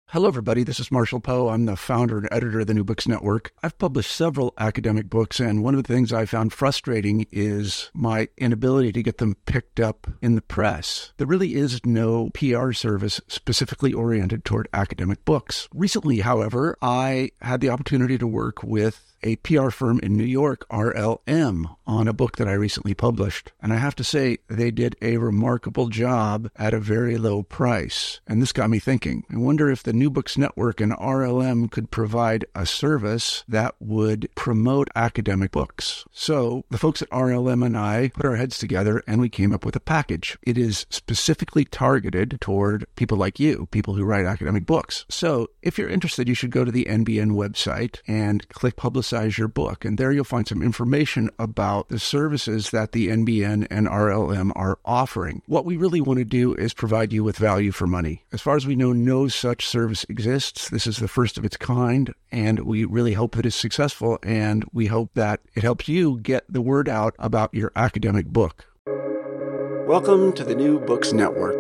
Hello, everybody. This is Marshall Poe. I'm the founder and editor of the New Books Network. I've published several academic books, and one of the things I found frustrating is my inability to get them picked up in the press. There really is no PR service specifically oriented toward academic books. Recently, however, I had the opportunity to work with a PR firm in New York, RLM, on a book that I recently published. And I have to say, they did a remarkable job at a very low price. And this got me thinking. I wonder if the New Books Network and RLM could provide a service that would promote academic books. So the folks at RLM and I put our heads together and we came up with a package. It is specifically targeted toward people like you, people who write academic books. So if you're interested, you should go to the NBN website and click Publicize Your Book. And there you'll find some information about the services that the NBN and RLM are offering. What we really want to do is provide you with value for money. As far as we know, no such service exists. This is the first of its kind, and we really hope that it's successful, and we hope that it helps you get the word out about your academic book. Welcome to the New Books Network.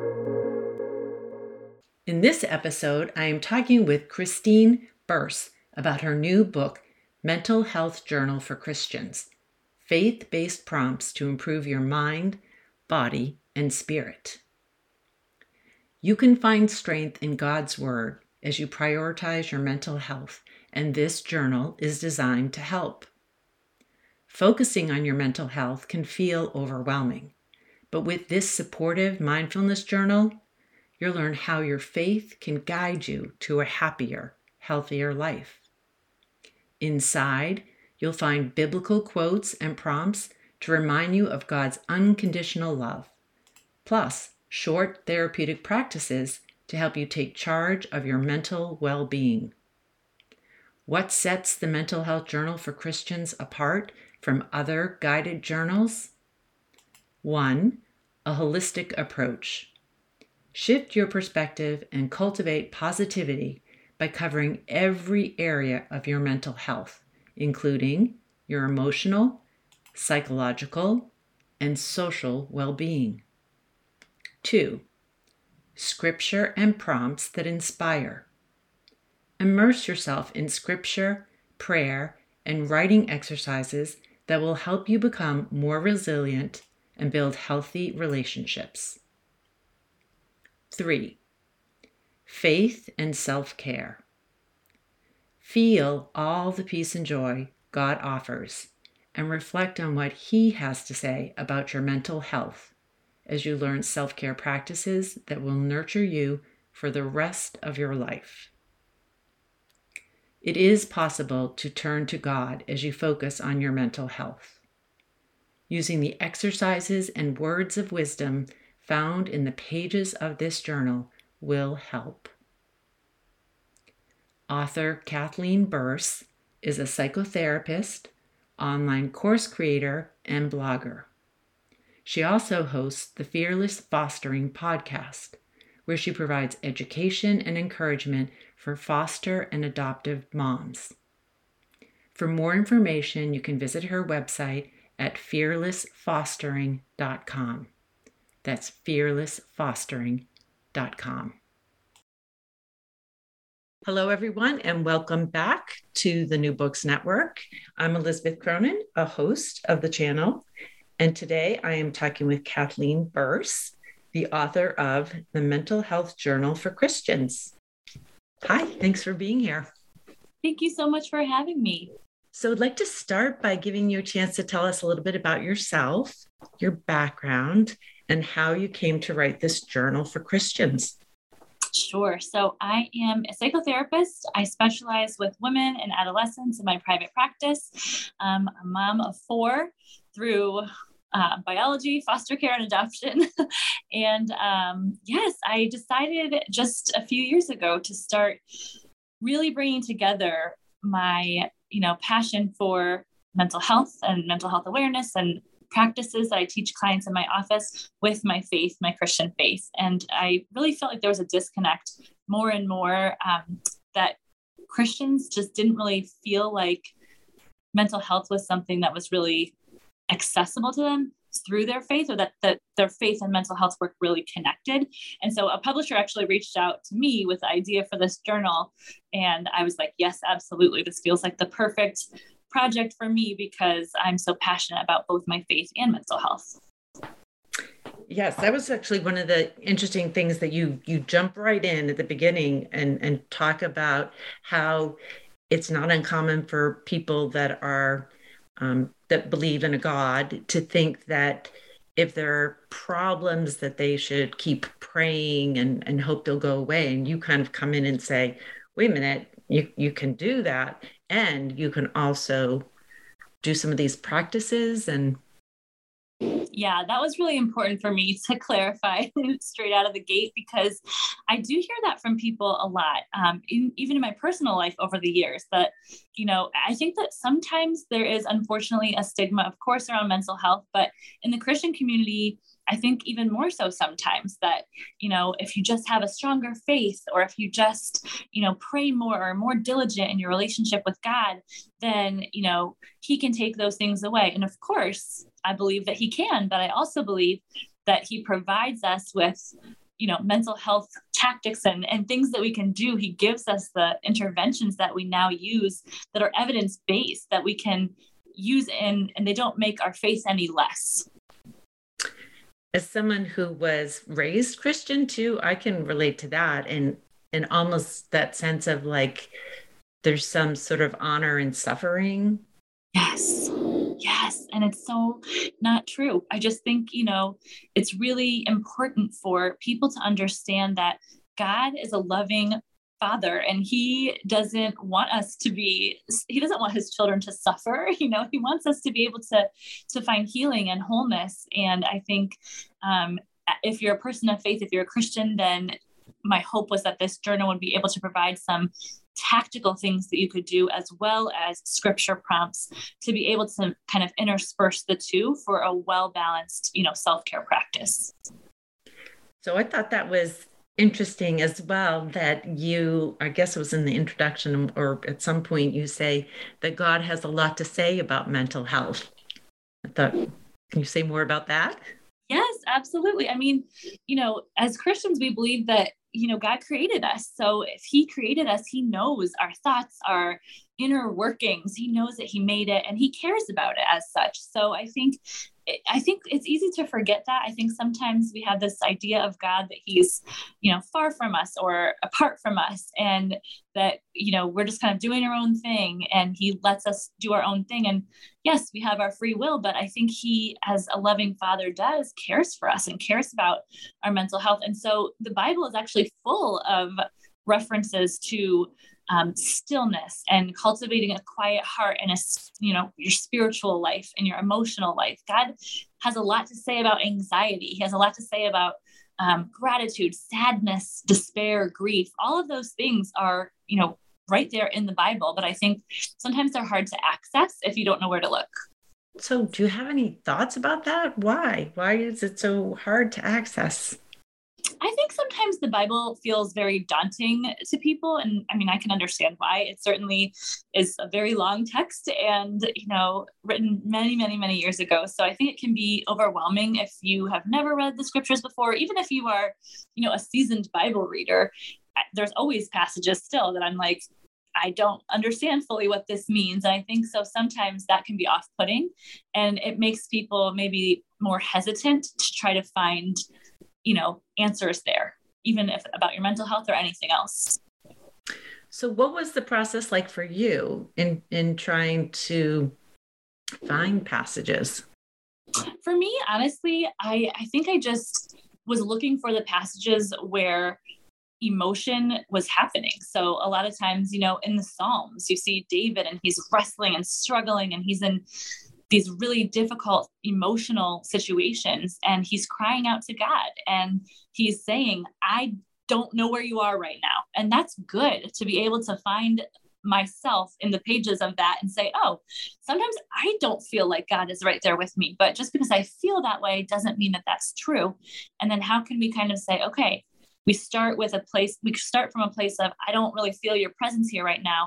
In this episode, I am talking with Christine Burse about her new book, Mental Health Journal for Christians, Faith-Based Prompts to Improve Your Mind, Body, and Spirit. You can find strength in God's Word as you prioritize your mental health, and this journal is designed to help. Focusing on your mental health can feel overwhelming, but with this supportive mindfulness journal, you'll learn how your faith can guide you to a happier, healthier life. Inside, you'll find biblical quotes and prompts to remind you of God's unconditional love, plus short therapeutic practices to help you take charge of your mental well-being. What sets the Mental Health Journal for Christians apart from other guided journals? 1. A holistic approach. Shift your perspective and cultivate positivity by covering every area of your mental health, including your emotional, psychological, and social well-being. 2. Scripture and prompts that inspire. Immerse yourself in scripture, prayer, and writing exercises that will help you become more resilient and build healthy relationships. 3. Faith and self-care. Feel all the peace and joy God offers and reflect on what He has to say about your mental health as you learn self-care practices that will nurture you for the rest of your life. It is possible to turn to God as you focus on your mental health. Using the exercises and words of wisdom found in the pages of this journal will help. Author Kathleen Burse is a psychotherapist, online course creator, and blogger. She also hosts the Fearless Fostering podcast, where she provides education and encouragement for foster and adoptive moms. For more information, you can visit her website at fearlessfostering.com. That's fearlessfostering.com. Hello, everyone, and welcome back to the New Books Network. I'm Elizabeth Cronin, a host of the channel, and today I am talking with Kathleen Burse, the author of the Mental Health Journal for Christians. Hi, thanks for being here. Thank you so much for having me. So I'd like to start by giving you a chance to tell us a little bit about yourself, your background, and how you came to write this journal for Christians. Sure. So I am a psychotherapist. I specialize with women and adolescents in my private practice. I'm a mom of 4 through biology, foster care, and adoption. And yes, I decided just a few years ago to start really bringing together my, passion for mental health and mental health awareness and practices that I teach clients in my office with my faith, my Christian faith. And I really felt like there was a disconnect more and more that Christians just didn't really feel like mental health was something that was really accessible to them. through their faith, or that their faith and mental health were really connected. And so a publisher actually reached out to me with the idea for this journal. And I was like, yes, absolutely. This feels like the perfect project for me because I'm so passionate about both my faith and mental health. Yes, that was actually one of the interesting things that you jump right in at the beginning and talk about how it's not uncommon for people that are that believe in a God to think that if there are problems that they should keep praying and hope they'll go away. And you kind of come in and say, wait a minute, you can do that. And you can also do some of these practices. And yeah, that was really important for me to clarify straight out of the gate, because I do hear that from people a lot, even in my personal life over the years, that, I think that sometimes there is unfortunately a stigma, of course, around mental health, but in the Christian community, I think even more so sometimes that, if you just have a stronger faith, or if you just, pray more or more diligent in your relationship with God, then, he can take those things away. And of course, I believe that he can, but I also believe that he provides us with, mental health tactics and things that we can do. He gives us the interventions that we now use that are evidence-based, that we can use and they don't make our faith any less. As someone who was raised Christian too, I can relate to that, and almost that sense of like there's some sort of honor in suffering. Yes. And it's so not true. I just think, it's really important for people to understand that God is a loving Father, and he doesn't want his children to suffer. He wants us to be able to find healing and wholeness. And I think if you're a person of faith, if you're a Christian, then my hope was that this journal would be able to provide some tactical things that you could do, as well as scripture prompts, to be able to kind of intersperse the two for a well-balanced, self-care practice. So I thought that was interesting as well, that I guess it was in the introduction or at some point you say that God has a lot to say about mental health. I thought, can you say more about that? Yes, absolutely. I mean, as Christians, we believe that, God created us. So if he created us, he knows our thoughts, our inner workings. He knows that he made it and he cares about it as such. So I think it's easy to forget that. I think sometimes we have this idea of God that he's, far from us or apart from us, and that, we're just kind of doing our own thing and he lets us do our own thing. And yes, we have our free will, but I think he, as a loving Father does, cares for us and cares about our mental health. And so the Bible is actually full of references to stillness and cultivating a quiet heart and your spiritual life and your emotional life. God has a lot to say about anxiety. He has a lot to say about gratitude, sadness, despair, grief. All of those things are, right there in the Bible. But I think sometimes they're hard to access if you don't know where to look. So do you have any thoughts about that? Why? Why is it so hard to access? I think sometimes the Bible feels very daunting to people. And I mean, I can understand why. It certainly is a very long text and, written many, many, many years ago. So I think it can be overwhelming if you have never read the scriptures before, even if you are, a seasoned Bible reader. There's always passages still that I'm like, I don't understand fully what this means. And I think so sometimes that can be off-putting, and it makes people maybe more hesitant to try to find answers there, even if about your mental health or anything else. So what was the process like for you in trying to find passages? For me, honestly, I think I just was looking for the passages where emotion was happening. So a lot of times, in the Psalms, you see David and he's wrestling and struggling and he's in these really difficult emotional situations and he's crying out to God and he's saying, I don't know where you are right now. And that's good to be able to find myself in the pages of that and say, oh, sometimes I don't feel like God is right there with me, but just because I feel that way doesn't mean that that's true. And then how can we kind of say, okay, we start from a place of, I don't really feel your presence here right now.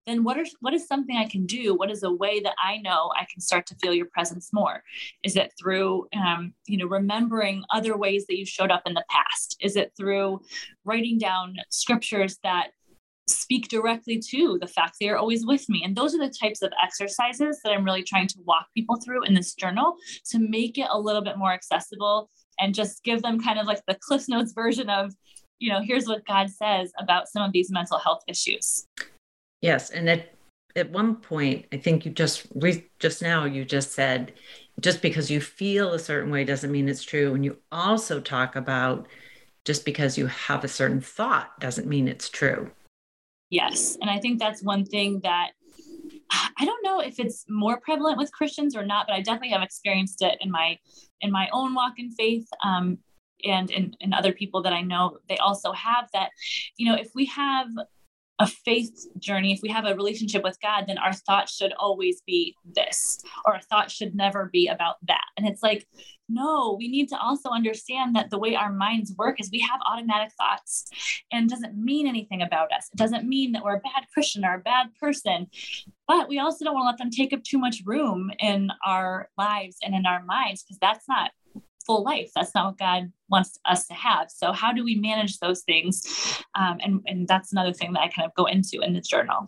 then what is something I can do? What is a way that I know I can start to feel your presence more? Is it through, remembering other ways that you showed up in the past? Is it through writing down scriptures that speak directly to the fact that you're always with me? And those are the types of exercises that I'm really trying to walk people through in this journal to make it a little bit more accessible and just give them kind of like the Cliff Notes version of, here's what God says about some of these mental health issues. Yes. And at one point, I think you just said, just because you feel a certain way doesn't mean it's true. And you also talk about just because you have a certain thought doesn't mean it's true. Yes. And I think that's one thing that I don't know if it's more prevalent with Christians or not, but I definitely have experienced it in my own walk in faith. And in other people that I know, they also have that, if we have a faith journey, if we have a relationship with God, then our thought should always be this, or our thought should never be about that. And it's like, no, we need to also understand that the way our minds work is we have automatic thoughts, and it doesn't mean anything about us. It doesn't mean that we're a bad Christian or a bad person, but we also don't want to let them take up too much room in our lives and in our minds, because that's not full life. That's not what God wants us to have. So how do we manage those things? And that's another thing that I kind of go into in the journal.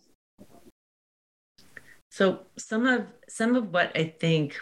So some of what I think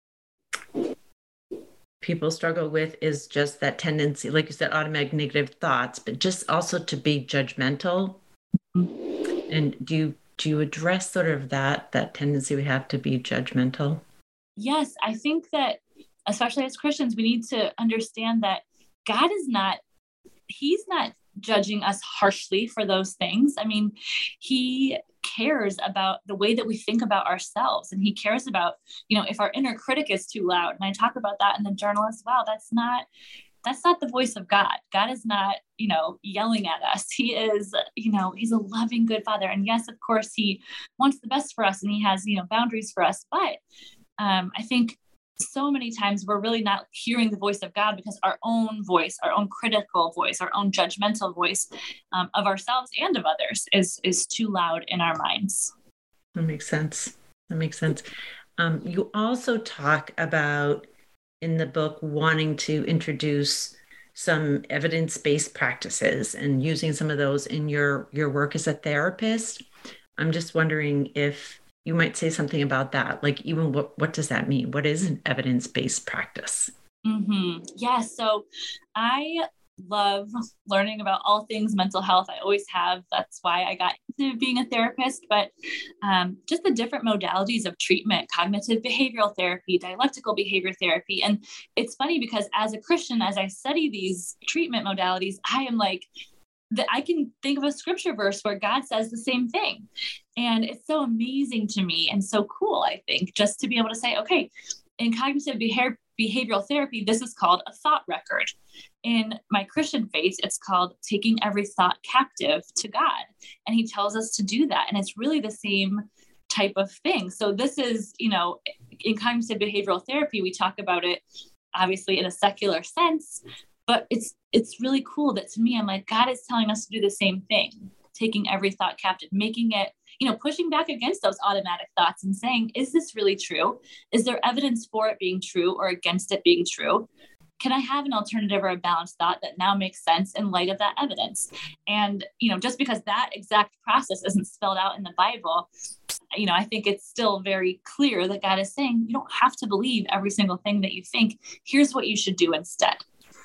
people struggle with is just that tendency, like you said, automatic negative thoughts, but just also to be judgmental. Mm-hmm. And do you address sort of that tendency we have to be judgmental? Yes, I think that especially as Christians, we need to understand that God he's not judging us harshly for those things. I mean, he cares about the way that we think about ourselves, and he cares about, if our inner critic is too loud. And I talk about that in the journal as well. That's not the voice of God. God is not, yelling at us. He is, he's a loving, good father. And yes, of course, he wants the best for us, and he has, boundaries for us. But I think so many times we're really not hearing the voice of God because our own voice, our own critical voice, our own judgmental voice of ourselves and of others is too loud in our minds. That makes sense. You also talk about in the book wanting to introduce some evidence-based practices and using some of those in your work as a therapist. I'm just wondering if you might say something about that. Like, even what does that mean? What is an evidence-based practice? Mm-hmm. Yeah. So I love learning about all things mental health. I always have. That's why I got into being a therapist. But just the different modalities of treatment, cognitive behavioral therapy, dialectical behavior therapy. And it's funny because as a Christian, as I study these treatment modalities, I am like, that I can think of a scripture verse where God says the same thing. And it's so amazing to me and so cool, I think, just to be able to say, okay, in cognitive behavioral therapy, this is called a thought record. In my Christian faith, it's called taking every thought captive to God. And he tells us to do that. And it's really the same type of thing. So this is, in cognitive behavioral therapy, we talk about it obviously in a secular sense, but it's really cool that to me, I'm like, God is telling us to do the same thing, taking every thought captive, making it, pushing back against those automatic thoughts and saying, is this really true? Is there evidence for it being true or against it being true? Can I have an alternative or a balanced thought that now makes sense in light of that evidence? And, just because that exact process isn't spelled out in the Bible, I think it's still very clear that God is saying, you don't have to believe every single thing that you think. Here's what you should do instead.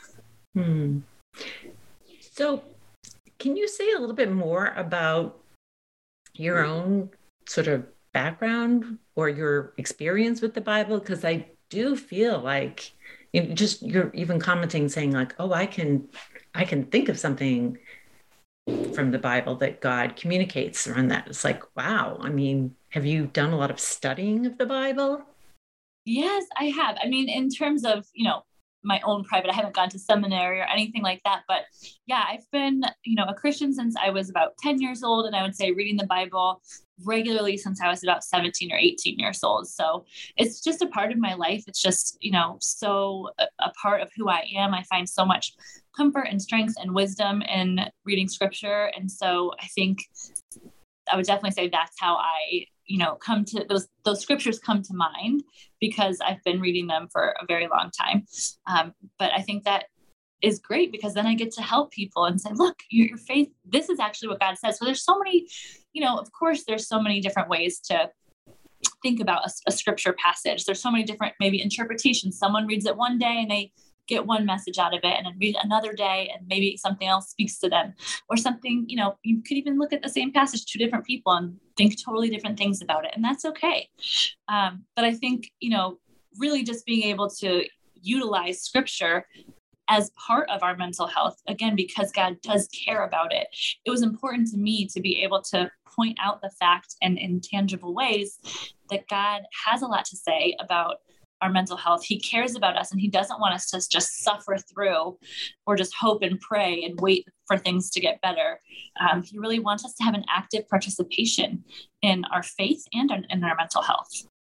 So can you say a little bit more about your own sort of background or your experience with the Bible? Because I do feel like you're even commenting saying like, oh, I can think of something from the Bible that God communicates around that. It's like, wow. I mean, have you done a lot of studying of the Bible? Yes, I have. I mean, in terms of, my own private, I haven't gone to seminary or anything like that, but yeah, I've been, a Christian since I was about 10 years old. And I would say reading the Bible regularly since I was about 17 or 18 years old. So it's just a part of my life. It's just, so a part of who I am. I find so much comfort and strength and wisdom in reading scripture. And so I think I would definitely say that's how I, come to those scriptures come to mind, because I've been reading them for a very long time. But I think that is great, because then I get to help people and say, look, your faith, this is actually what God says. So there's so many, of course, there's so many different ways to think about a scripture passage. There's so many different maybe interpretations. Someone reads it one day and they get one message out of it, and then read another day and maybe something else speaks to them, or something, you could even look at the same passage, two different people, and think totally different things about it. And that's okay. But I think, really just being able to utilize scripture as part of our mental health, again, because God does care about it. It was important to me to be able to point out the fact, and in tangible ways, that God has a lot to say about our mental health. He cares about us, and he doesn't want us to just suffer through or just hope and pray and wait for things to get better. He really wants us to have an active participation in our faith and in our mental health.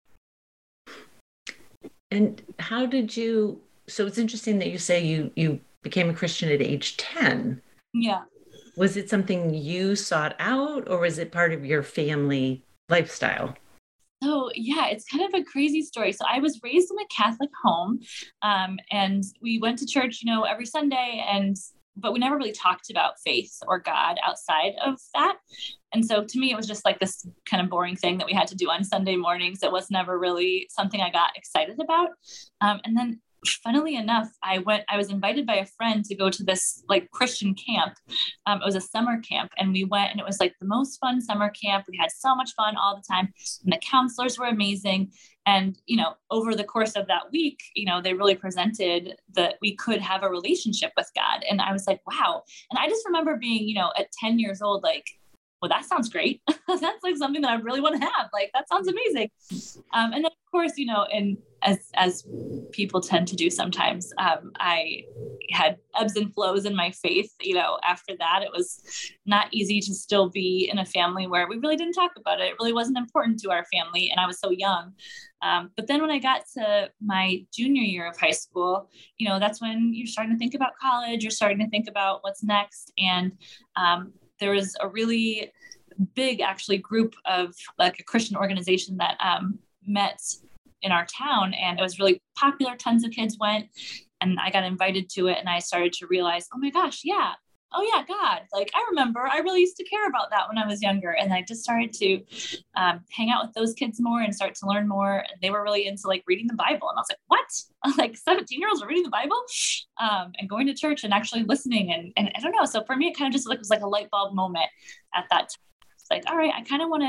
And how did you, so it's interesting that you say you became a Christian at age 10. Yeah. Was it something you sought out, or was it part of your family lifestyle? So yeah, it's kind of a crazy story. So I was raised in a Catholic home, and we went to church, every Sunday, but we never really talked about faith or God outside of that. And so to me, it was just like this kind of boring thing that we had to do on Sunday mornings. It was never really something I got excited about. And then funnily enough, I was invited by a friend to go to this like Christian camp. It was a summer camp, and we went, and it was like the most fun summer camp. We had so much fun all the time, and the counselors were amazing. And, over the course of that week, they really presented that we could have a relationship with God. And I was like, wow. And I just remember being, at 10 years old, like, well, that sounds great. That's like something that I really want to have. Like, that sounds amazing. And then of course, and as people tend to do sometimes, I had ebbs and flows in my faith. After that, it was not easy to still be in a family where we really didn't talk about it. It really wasn't important to our family, and I was so young. But then when I got to my junior year of high school, that's when you're starting to think about college. You're starting to think about what's next. And there was a really big, actually, group of like a Christian organization that met in our town, and it was really popular. Tons of kids went, and I got invited to it, and I started to realize, oh my gosh, yeah. Oh yeah, God. Like, I remember I really used to care about that when I was younger. And I just started to hang out with those kids more and start to learn more. And they were really into like reading the Bible. And I was like, what? Like 17-year-olds are reading the Bible and going to church and actually listening. And I don't know. So for me, it kind of just was like a light bulb moment at that time. It's like, all right, I kind of want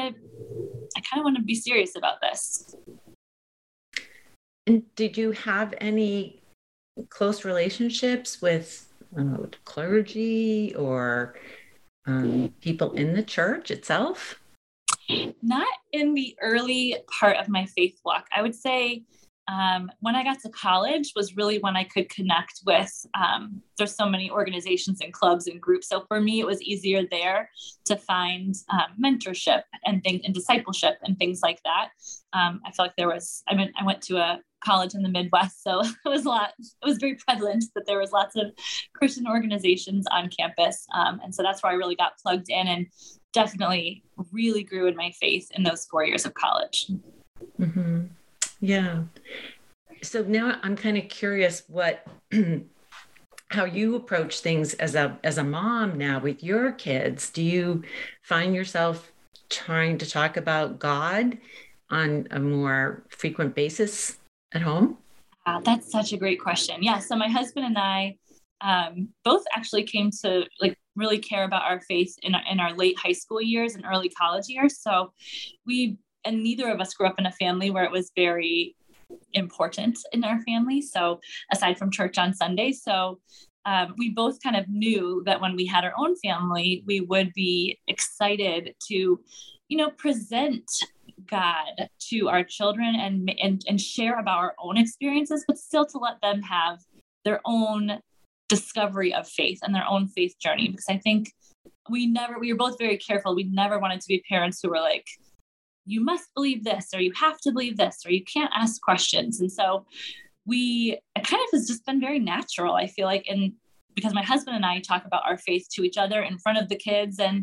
to be serious about this. And did you have any close relationships with clergy or people in the church itself? Not in the early part of my faith walk. I would say when I got to college was really when I could connect with, there's so many organizations and clubs and groups. So for me, it was easier there to find mentorship and things and discipleship and things like that. I feel like I went to a college in the Midwest, so it was very prevalent that there was lots of Christian organizations on campus. And so that's where I really got plugged in and definitely really grew in my faith in those 4 years of college. Mm-hmm. Yeah. So now I'm kind of curious how you approach things as a mom now with your kids. Do you find yourself trying to talk about God on a more frequent basis at home? That's such a great question. Yeah. So my husband and I both actually came to like really care about our faith in our late high school years and early college years. So and neither of us grew up in a family where it was very important in our family. So aside from church on Sunday, so we both kind of knew that when we had our own family, we would be excited to, present God to our children and share about our own experiences, but still to let them have their own discovery of faith and their own faith journey. Because I think we were both very careful. We never wanted to be parents who were like, you must believe this, or you have to believe this, or you can't ask questions. And so it kind of has just been very natural, I feel like, because my husband and I talk about our faith to each other in front of the kids. And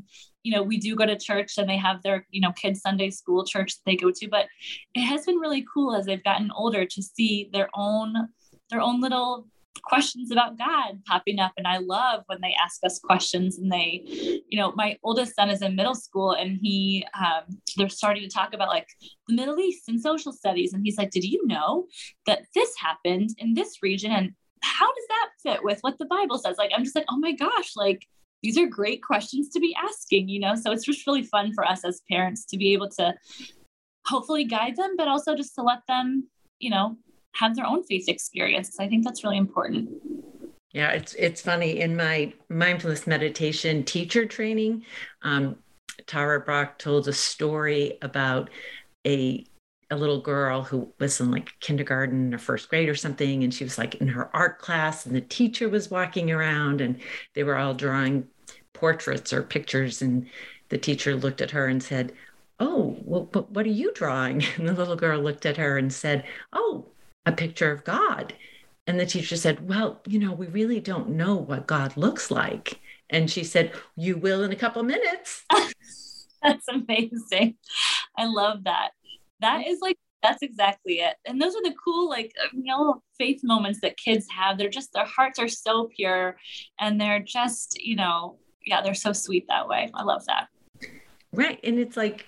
we do go to church and they have their, kids Sunday school church that they go to, but it has been really cool as they've gotten older to see their own little questions about God popping up. And I love when they ask us questions, and they, my oldest son is in middle school, and they're starting to talk about like the Middle East and social studies. And he's like, did you know that this happened in this region? And how does that fit with what the Bible says? Like, I'm just like, oh my gosh, like these are great questions to be asking, so it's just really fun for us as parents to be able to hopefully guide them, but also just to let them, have their own faith experience. I think that's really important. Yeah, it's funny. In my mindfulness meditation teacher training, Tara Brach told a story about a little girl who was in like kindergarten or first grade or something, and she was like in her art class, and the teacher was walking around, and they were all drawing portraits or pictures, and the teacher looked at her and said, "Oh, well, but what are you drawing?" And the little girl looked at her and said, "Oh, a picture of God." And the teacher said, "Well, we really don't know what God looks like." And she said, "You will in a couple minutes." That's amazing. I love that. That's exactly it. And those are the cool, faith moments that kids have. Their hearts are so pure, and they're just, they're so sweet that way. I love that. Right. And it's like,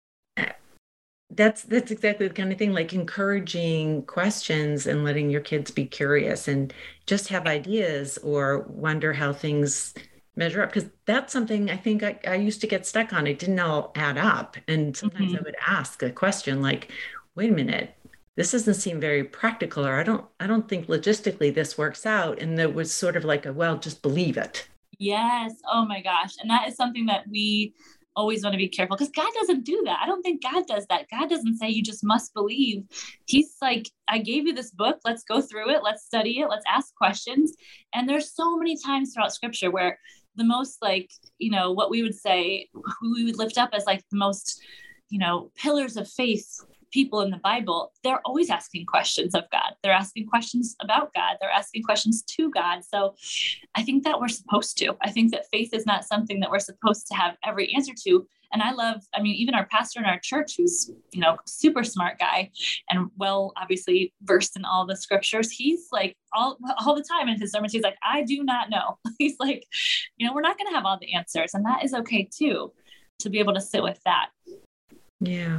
that's exactly the kind of thing, like encouraging questions and letting your kids be curious and just have ideas or wonder how things measure up. Because that's something I think I used to get stuck on. It didn't all add up. And sometimes I would ask a question like, wait a minute, this doesn't seem very practical, or I don't think logistically this works out. And there was sort of like just believe it. Yes. Oh my gosh. And that is something that we always want to be careful, because God doesn't do that. I don't think God does that. God doesn't say you just must believe. He's like, I gave you this book. Let's go through it. Let's study it. Let's ask questions. And there's so many times throughout scripture where the most what we would say, who we would lift up as like the most, pillars of faith people in the Bible, they're always asking questions of God. They're asking questions about God. They're asking questions to God. So I think that we're supposed to. I think that faith is not something that we're supposed to have every answer to. And even our pastor in our church, who's, super smart guy and obviously versed in all the scriptures. He's like all the time in his sermons, he's like, I do not know. He's like, we're not going to have all the answers. And that is okay too, to be able to sit with that. Yeah.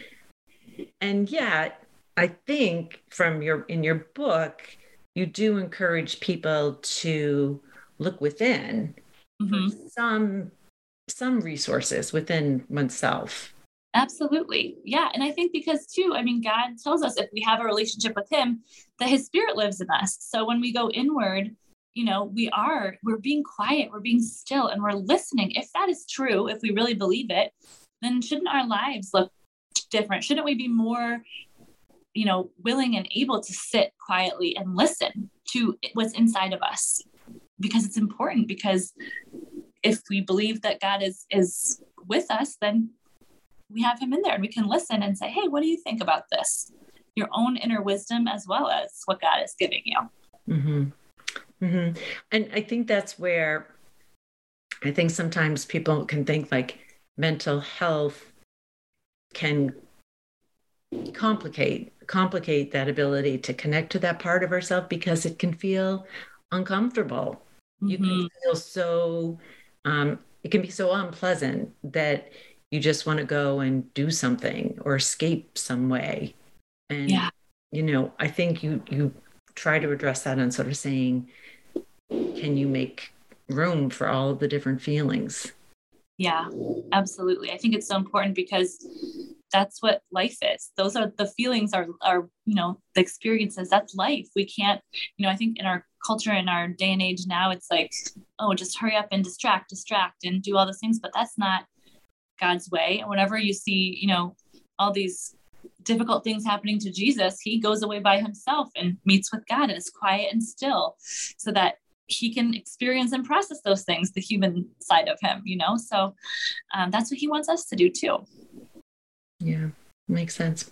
And yet, I think in your book, you do encourage people to look within for some resources within oneself. Absolutely. Yeah. And I think because too, God tells us if we have a relationship with him, that his spirit lives in us. So when we go inward, we're being quiet, we're being still, and we're listening. If that is true, if we really believe it, then shouldn't our lives look different? Shouldn't we be more, willing and able to sit quietly and listen to what's inside of us? Because it's important, because if we believe that God is with us, then we have him in there and we can listen and say, hey, what do you think about this? Your own inner wisdom as well as what God is giving you. Mm-hmm. Mm-hmm. And I think that's where I think sometimes people can think like mental health can complicate that ability to connect to that part of ourselves, because it can feel uncomfortable. Mm-hmm. You can feel so, it can be so unpleasant that you just want to go and do something or escape some way. And, I think you try to address that on sort of saying, can you make room for all of the different feelings? Yeah, absolutely. I think it's so important, because that's what life is. Those are the feelings are, the experiences. That's life. We can't, I think in our culture, in our day and age now, it's like, oh, just hurry up and distract and do all those things. But that's not God's way. And whenever you see, all these difficult things happening to Jesus, he goes away by himself and meets with God and is quiet and still, so that he can experience and process those things, the human side of him, so that's what he wants us to do too. Yeah, makes sense.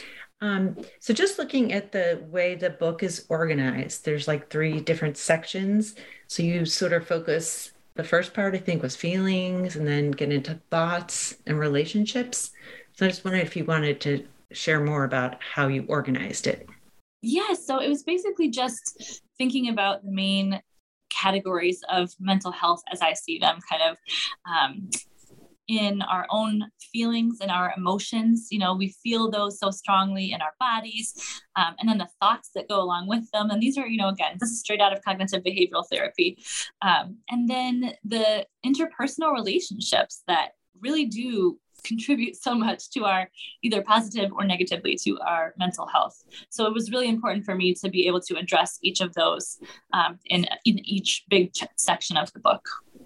So just looking at the way the book is organized, there's like 3 different sections. So you sort of focus The first part, I think, was feelings and then get into thoughts and relationships. So I just wondered if you wanted to share more about how you organized it. Yeah, so it was basically just thinking about the main categories of mental health as I see them, kind of in our own feelings and our emotions. We feel those so strongly in our bodies, and then the thoughts that go along with them. And these are, again, this is straight out of cognitive behavioral therapy. And then the interpersonal relationships that really do contribute so much to our either positive or negatively to our mental health. So it was really important for me to be able to address each of those in each big section of the book.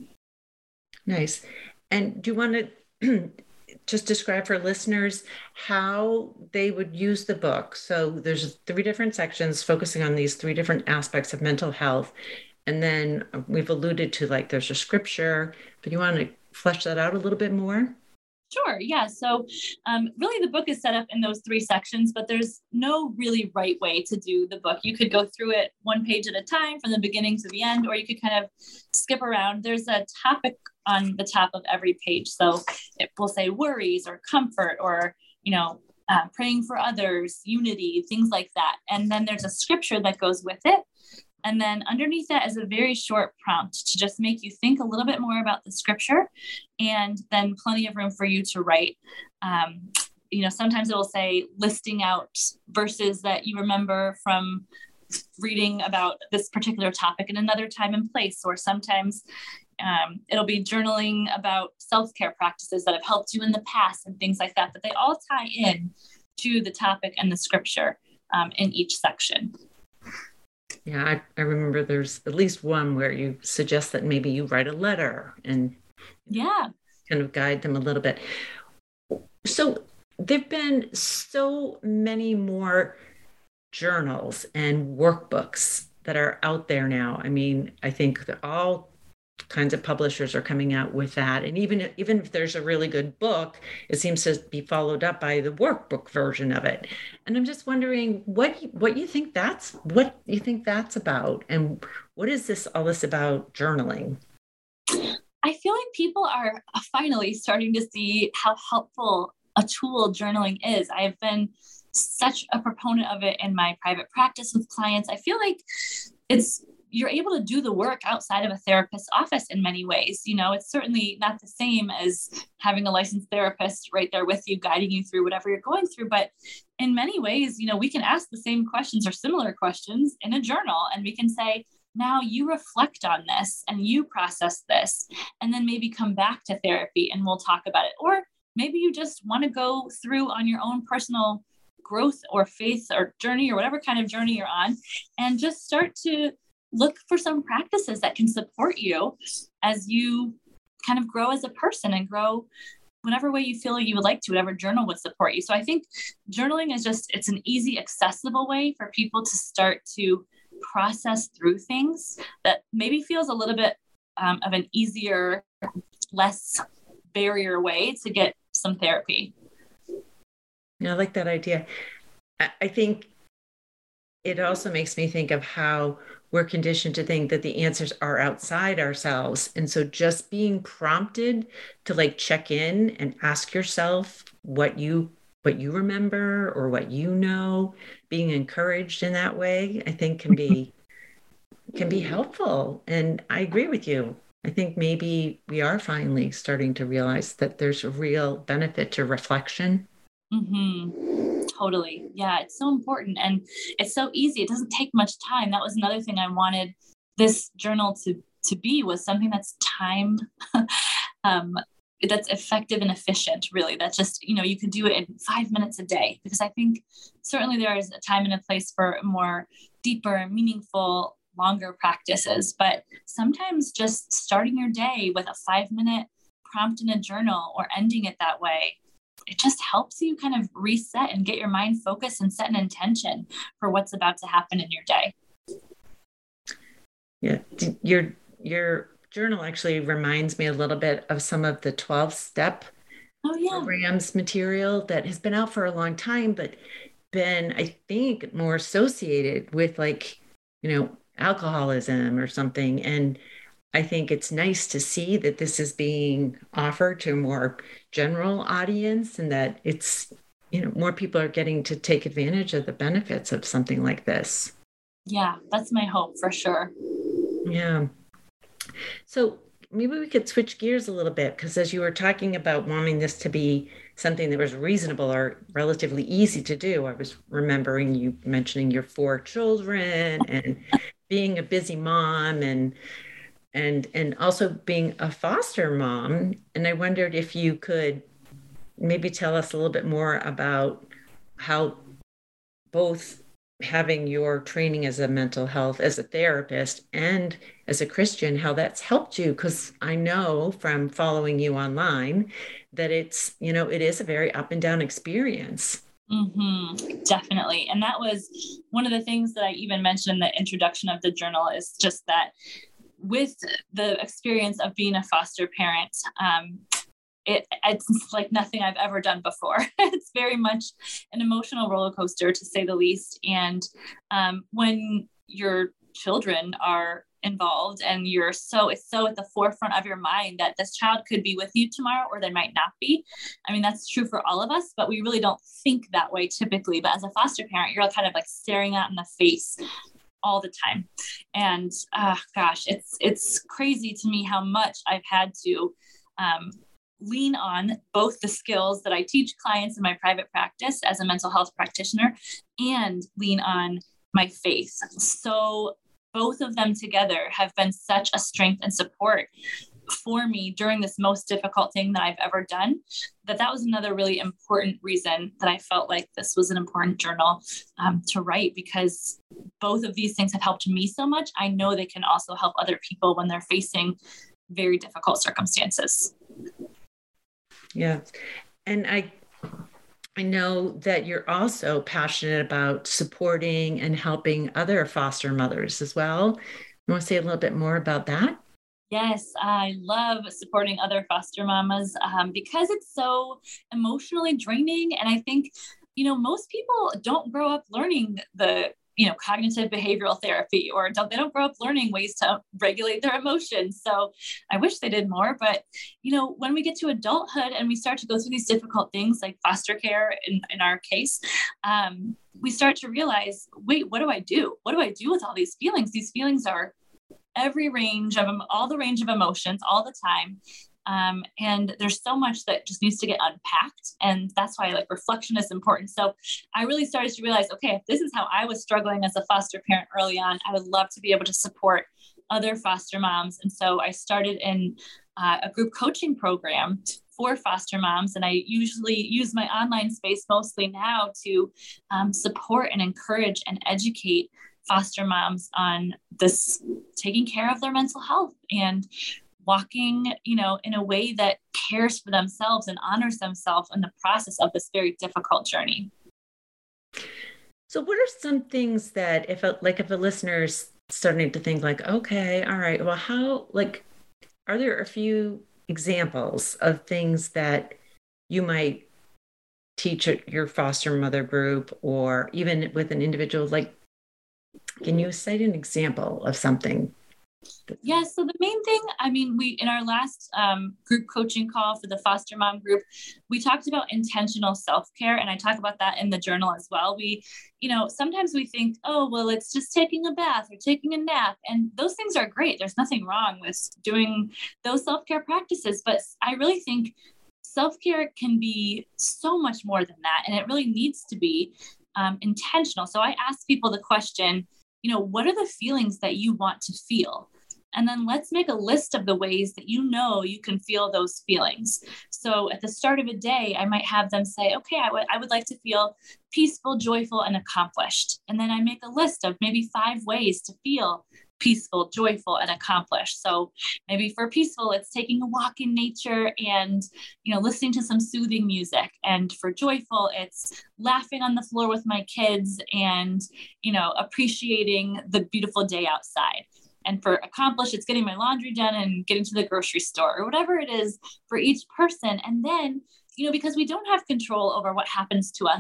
Nice. And do you want to just describe for listeners how they would use the book? So there's 3 different sections focusing on these 3 different aspects of mental health. And then we've alluded to there's a scripture, but you want to flesh that out a little bit more? Sure. Yeah. So really the book is set up in those 3 sections, but there's no really right way to do the book. You could go through it 1 page at a time from the beginning to the end, or you could kind of skip around. There's a topic on the top of every page. So it will say worries or comfort or, praying for others, unity, things like that. And then there's a scripture that goes with it. And then underneath that is a very short prompt to just make you think a little bit more about the scripture, and then plenty of room for you to write. Sometimes it will say listing out verses that you remember from reading about this particular topic in another time and place, or sometimes it'll be journaling about self-care practices that have helped you in the past and things like that. But they all tie in to the topic and the scripture in each section. Yeah, I remember there's at least one where you suggest that maybe you write a letter and kind of guide them a little bit. So there've been so many more journals and workbooks that are out there now. I mean, I think that all kinds of publishers are coming out with that. And even if there's a really good book, it seems to be followed up by the workbook version of it. And I'm just wondering what you think that's about, and what is all this about journaling? I feel like people are finally starting to see how helpful a tool journaling is. I've been such a proponent of it in my private practice with clients. I feel like you're able to do the work outside of a therapist's office in many ways. It's certainly not the same as having a licensed therapist right there with you, guiding you through whatever you're going through. But in many ways, we can ask the same questions or similar questions in a journal, and we can say, now you reflect on this and you process this, and then maybe come back to therapy and we'll talk about it. Or maybe you just want to go through on your own personal growth or faith or journey or whatever kind of journey you're on, and just start to look for some practices that can support you as you kind of grow as a person and grow whatever way you feel you would like to, whatever journal would support you. So I think journaling is it's an easy, accessible way for people to start to process through things that maybe feels a little bit of an easier, less barrier way to get some therapy. Yeah, I like that idea. I think it also makes me think of how we're conditioned to think that the answers are outside ourselves. And so just being prompted to check in and ask yourself what you remember or what being encouraged in that way, I think can be helpful. And I agree with you. I think maybe we are finally starting to realize that there's a real benefit to reflection. Mm-hmm. Totally. Yeah, it's so important. And it's so easy. It doesn't take much time. That was another thing I wanted this journal to be, was something that's time, that's effective and efficient, really. That's just, you could do it in 5 minutes a day, because I think certainly there is a time and a place for more deeper, meaningful, longer practices. But sometimes just starting your day with a 5-minute prompt in a journal or ending it that way, it just helps you kind of reset and get your mind focused and set an intention for what's about to happen in your day. Yeah. Your journal actually reminds me a little bit of some of the 12-step programs material that has been out for a long time, but been, I think, more associated with alcoholism or something. And I think it's nice to see that this is being offered to a more general audience and that it's, more people are getting to take advantage of the benefits of something like this. Yeah, that's my hope for sure. Yeah. So maybe we could switch gears a little bit, because as you were talking about wanting this to be something that was reasonable or relatively easy to do, I was remembering you mentioning your 4 children and being a busy mom and also being a foster mom. And I wondered if you could maybe tell us a little bit more about how both having your training as a mental health, as a therapist and as a Christian, how that's helped you. Because I know from following you online that it's, it is a very up and down experience. Definitely. And that was one of the things that I even mentioned in the introduction of the journal, is just that with the experience of being a foster parent, it's like nothing I've ever done before. It's very much an emotional roller coaster, to say the least. And when your children are involved and it's so at the forefront of your mind that this child could be with you tomorrow or they might not be. I mean, that's true for all of us, but we really don't think that way typically. But as a foster parent, you're kind of like staring at in the face all the time. And gosh, it's crazy to me how much I've had to lean on both the skills that I teach clients in my private practice as a mental health practitioner and lean on my faith. So both of them together have been such a strength and support for me during this most difficult thing that I've ever done, that was another really important reason that I felt like this was an important journal to write, because both of these things have helped me so much. I know they can also help other people when they're facing very difficult circumstances. Yeah. And I know that you're also passionate about supporting and helping other foster mothers as well. You want to say a little bit more about that? Yes, I love supporting other foster mamas because it's so emotionally draining. And I think, most people don't grow up learning the cognitive behavioral therapy, or they don't grow up learning ways to regulate their emotions. So I wish they did more, but when we get to adulthood and we start to go through these difficult things like foster care in our case, we start to realize, wait, what do I do? What do I do with all these feelings? These feelings are all the range of emotions all the time. And there's so much that just needs to get unpacked. And that's why reflection is important. So I really started to realize, okay, if this is how I was struggling as a foster parent early on, I would love to be able to support other foster moms. And so I started in a group coaching program for foster moms. And I usually use my online space mostly now to support and encourage and educate foster moms on this, taking care of their mental health and walking, in a way that cares for themselves and honors themselves in the process of this very difficult journey. So what are some things that if a listener's starting to think okay, all right, well, how, are there a few examples of things that you might teach at your foster mother group, or even with an individual, can you cite an example of something? Yeah. So the main thing, we, in our last group coaching call for the foster mom group, we talked about intentional self-care. And I talk about that in the journal as well. We, sometimes we think, oh, well, it's just taking a bath or taking a nap. And those things are great. There's nothing wrong with doing those self-care practices. But I really think self-care can be so much more than that. And it really needs to be intentional. So I ask people the question, what are the feelings that you want to feel? And then let's make a list of the ways that you can feel those feelings. So at the start of a day, I might have them say, okay, I would like to feel peaceful, joyful, and accomplished. And then I make a list of maybe 5 ways to feel peaceful, joyful, and accomplished. So maybe for peaceful, it's taking a walk in nature and, listening to some soothing music. And for joyful, it's laughing on the floor with my kids and, appreciating the beautiful day outside. And for accomplished, it's getting my laundry done and getting to the grocery store, or whatever it is for each person. And then, because we don't have control over what happens to us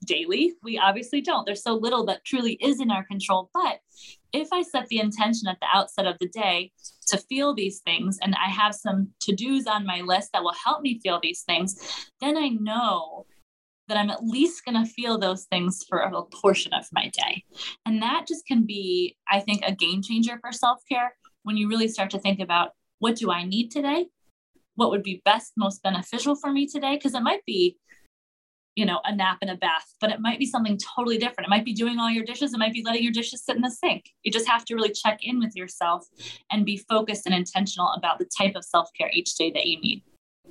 daily. We obviously don't. There's so little that truly is in our control. But if I set the intention at the outset of the day to feel these things, and I have some to-dos on my list that will help me feel these things, then I know that I'm at least going to feel those things for a portion of my day. And that just can be, I think, a game changer for self-care when you really start to think about, what do I need today? What would be best, most beneficial for me today? Because it might be, a nap and a bath, but it might be something totally different. It might be doing all your dishes. It might be letting your dishes sit in the sink. You just have to really check in with yourself and be focused and intentional about the type of self-care each day that you need.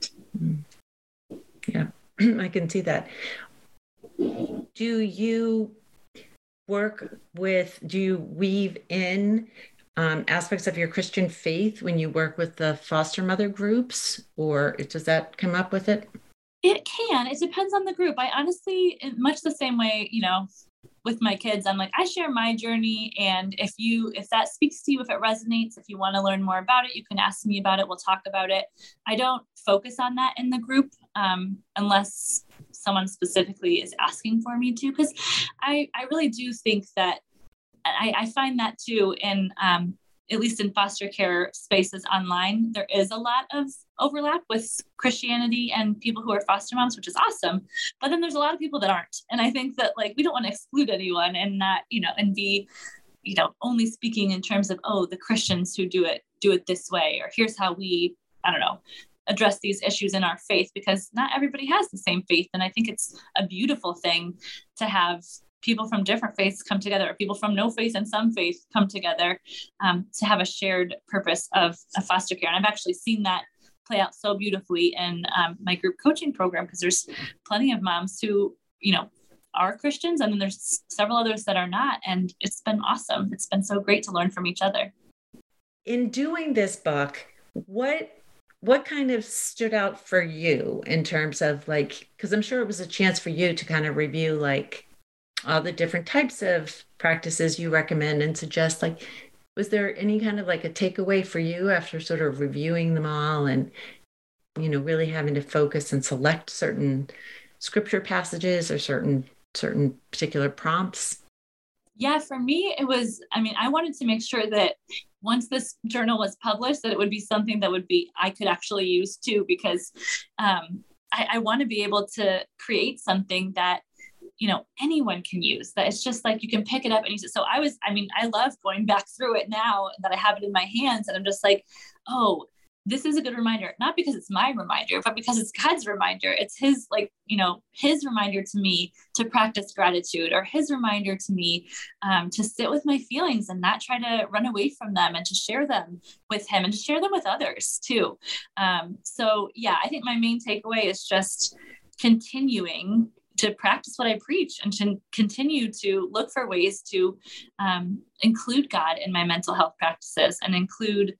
Yeah, I can see that. Do you weave in aspects of your Christian faith when you work with the foster mother groups, or does that come up with it? It can. It depends on the group. I honestly, in much the same way, with my kids, I'm like, I share my journey. And if that speaks to you, if it resonates, if you want to learn more about it, you can ask me about it. We'll talk about it. I don't focus on that in the group unless someone specifically is asking for me to, because I really do think that, I find that too in, at least in foster care spaces online, there is a lot of overlap with Christianity and people who are foster moms, which is awesome. But then there's a lot of people that aren't. And I think that we don't want to exclude anyone and not, and be, only speaking in terms of, the Christians who do it this way, or here's how we, address these issues in our faith, because not everybody has the same faith. And I think it's a beautiful thing to have people from different faiths come together, or people from no faith and some faith come together to have a shared purpose of foster care. And I've actually seen that play out so beautifully in my group coaching program, because there's plenty of moms who, are Christians, and then there's several others that are not. And it's been awesome. It's been so great to learn from each other. In doing this book, what kind of stood out for you in terms of because I'm sure it was a chance for you to kind of review all the different types of practices you recommend and suggest, was there any kind of a takeaway for you after sort of reviewing them all and, really having to focus and select certain scripture passages or certain particular prompts? Yeah, for me, it was, I wanted to make sure that once this journal was published, that it would be something that I could actually use too, because I want to be able to create something that anyone can use, that it's just you can pick it up and use it. So I love going back through it now that I have it in my hands, and I'm just this is a good reminder, not because it's my reminder, but because it's God's reminder. It's his, his reminder to me to practice gratitude, or his reminder to me to sit with my feelings and not try to run away from them, and to share them with him and to share them with others too. So yeah, I think my main takeaway is just continuing to practice what I preach, and to continue to look for ways to include God in my mental health practices, and include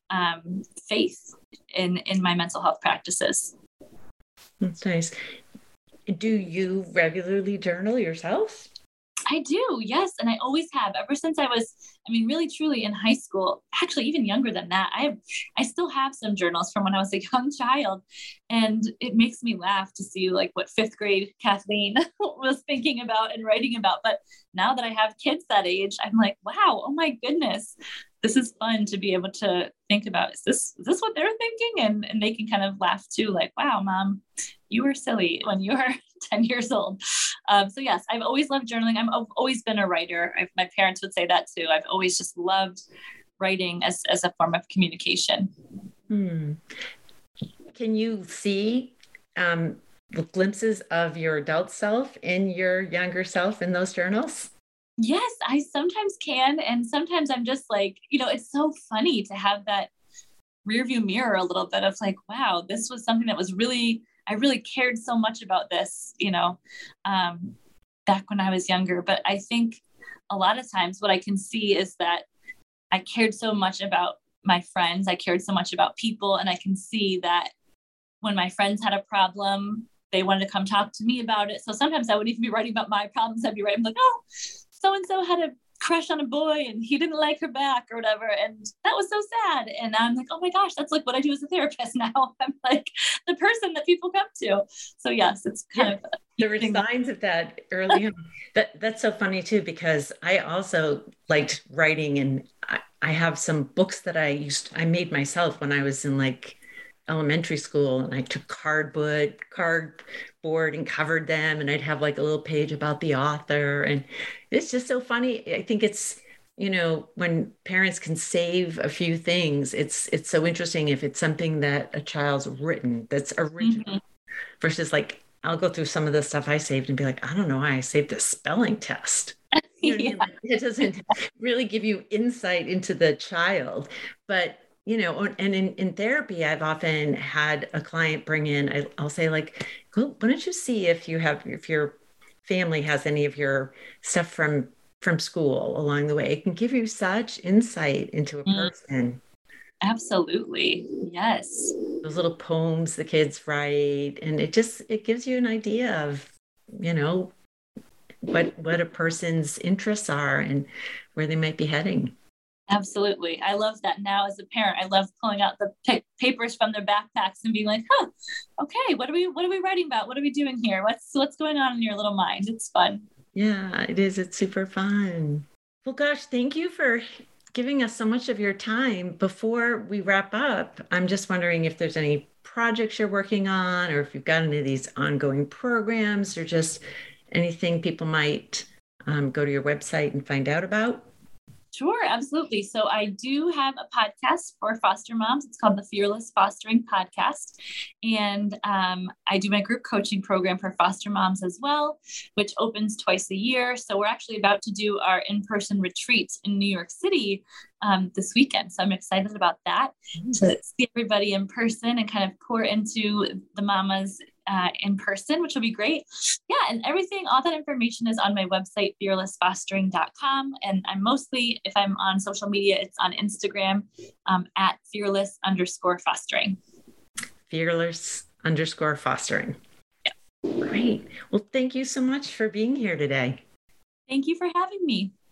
faith in my mental health practices. That's nice. Do you regularly journal yourself? I do, yes. And I always have, ever since I was, really truly in high school, actually even younger than that. I still have some journals from when I was a young child, and it makes me laugh to see what fifth grade Kathleen was thinking about and writing about. But now that I have kids that age, I'm like, wow, oh my goodness, this is fun to be able to think about, is this what they're thinking? And they can kind of laugh too, wow, Mom, you were silly when you were 10 years old. So yes, I've always loved journaling. I've always been a writer. My parents would say that too. I've always just loved writing as a form of communication. Can you see glimpses of your adult self in your younger self in those journals? Yes, I sometimes can. And sometimes I'm just it's so funny to have that rear view mirror a little bit of wow, this was something that was I really cared so much about this, back when I was younger. But I think a lot of times what I can see is that I cared so much about my friends. I cared so much about people. And I can see that when my friends had a problem, they wanted to come talk to me about it. So sometimes I wouldn't even be writing about my problems. I'd be writing oh, so-and-so had a crush on a boy and he didn't like her back or whatever. And that was so sad. And I'm oh my gosh, that's what I do as a therapist now. I'm the person that people come to. So yes, it's kind of There were signs of that early on. That's so funny too, because I also liked writing, and I have some books that I made myself when I was in like elementary school, and I took cardboard and covered them, and I'd have like a little page about the author. And it's just so funny. I think it's, when parents can save a few things, it's so interesting if it's something that a child's written that's original versus like I'll go through some of the stuff I saved and be like, I don't know why I saved this spelling test. You know what I mean? Like, it doesn't really give you insight into the child. But, and in therapy, I've often had a client bring in, I'll say like, why don't you see if your family has any of your stuff from school along the way. It can give you such insight into a person. Absolutely. Yes. Those little poems the kids write, and it gives you an idea of, what a person's interests are and where they might be heading. Absolutely. I love that now as a parent. I love pulling out the papers from their backpacks and being like, okay, what are we writing about? What are we doing here? What's going on in your little mind? It's fun. Yeah, it is. It's super fun. Well, gosh, thank you for giving us so much of your time. Before we wrap up, I'm just wondering if there's any projects you're working on, or if you've got any of these ongoing programs, or just anything people might go to your website and find out about. Sure, absolutely. So I do have a podcast for foster moms. It's called the Fearless Fostering Podcast. And I do my group coaching program for foster moms as well, which opens twice a year. So we're actually about to do our in-person retreat in New York City this weekend. So I'm excited about that, to see everybody in person and kind of pour into the mamas in person, which will be great. Yeah. And all that information is on my website, fearlessfostering.com. And I'm mostly, if I'm on social media, it's on Instagram at fearless_fostering. Fearless_fostering. Yeah. Great. Well, thank you so much for being here today. Thank you for having me.